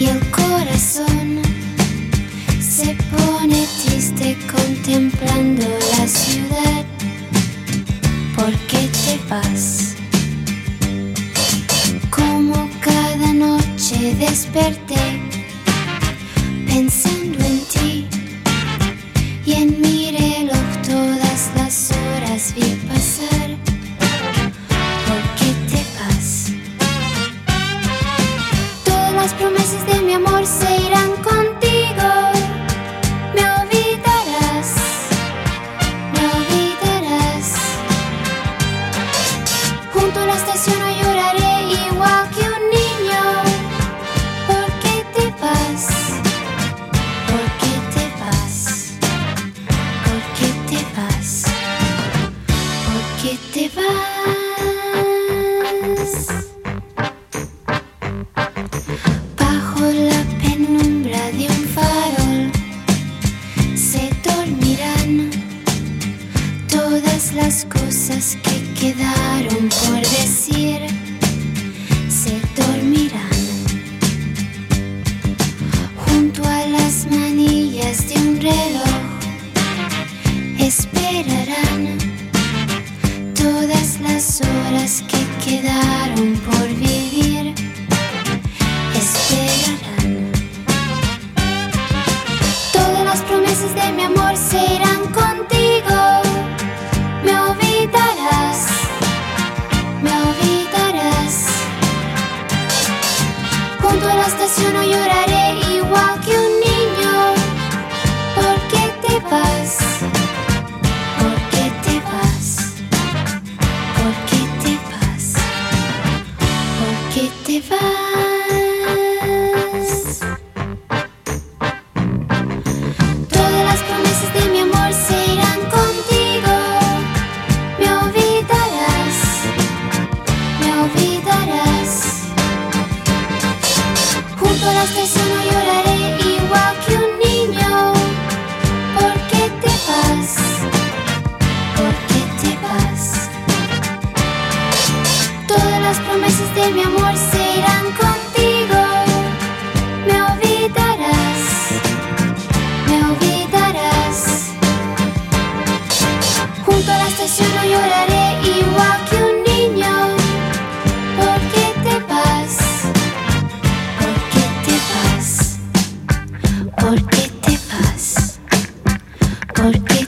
y el corazón se pone triste contemplando la ciudad. ¿Por qué te vas? Como cada noche desperté pensando en ti y en mi reloj todas las horas vi pasar. ¿Por qué te vas? Todas las promesas de mi amor se irán contigo. Me olvidarás, me olvidarás. Junto a la estación no lloraré igual que un niño. ¿Por qué te vas? ¿Por qué te vas? ¿Por qué te vas? ¿Por qué te vas? Bajo la penumbra de un farol se dormirán todas las cosas que quedaron por decir. Se dormirán junto a las manillas de un reloj. Esperarán todas las horas que quedaron por vivir. Esperarán. Todas las promesas de mi amor se irán contigo. Me olvidarás, me olvidarás. Junto a la estación no lloraré igual que un niño. ¿Por qué te vas? ¿Por qué te vas? ¿Por qué te vas? ¿Por qué te vas? Todas las promesas de mi amor se irán contigo. Me olvidarás, me olvidarás. Junto a la estación no lloraré igual que un niño. ¿Por qué te vas? ¿Por qué te vas? Todas las promesas de mi amor se irán contigo. Me olvidarás, me olvidarás. Junto a la estación no lloraré igual que un niño. ¿Por qué te vas? ¿Por qué te vas? ¿Por qué te vas? ¿Por qué